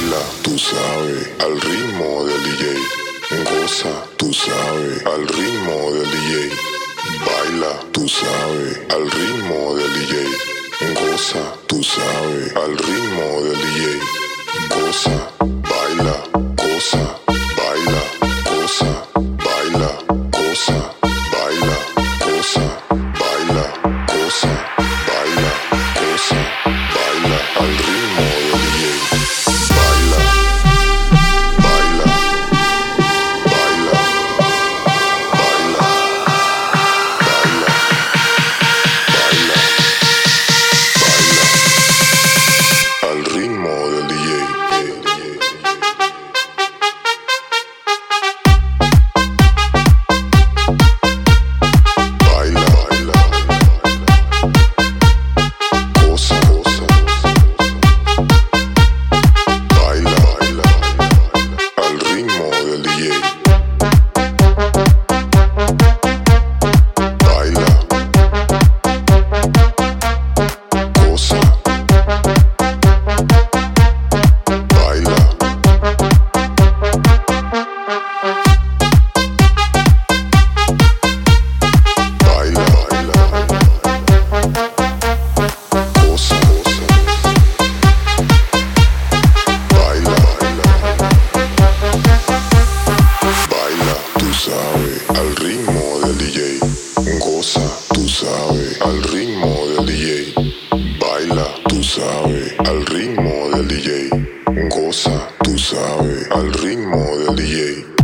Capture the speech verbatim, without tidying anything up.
Baila, tú sabes, al ritmo del D J. Goza, tú sabes, al ritmo del D J. Baila, tú sabes, al ritmo del D J. Goza, tú sabes, al ritmo del D J. Goza, baila, goza, baila, goza, baila, goza, baila, goza, baila, goza, baila, goza, baila, al ritmo del D J. Baila, baila, baila, baila, baila, baila, baila, al ritmo del D J. Baila, baila, goza, goza, baila, baila, al ritmo del D J. Baila, goza, baila, baila, baila, goza, goza, baila, baila, baila, tú sabes, al ritmo del D J. Goza, tú sabes, al ritmo del D J. Baila, tú sabes, al ritmo del D J. Goza, tú sabes, al ritmo del D J.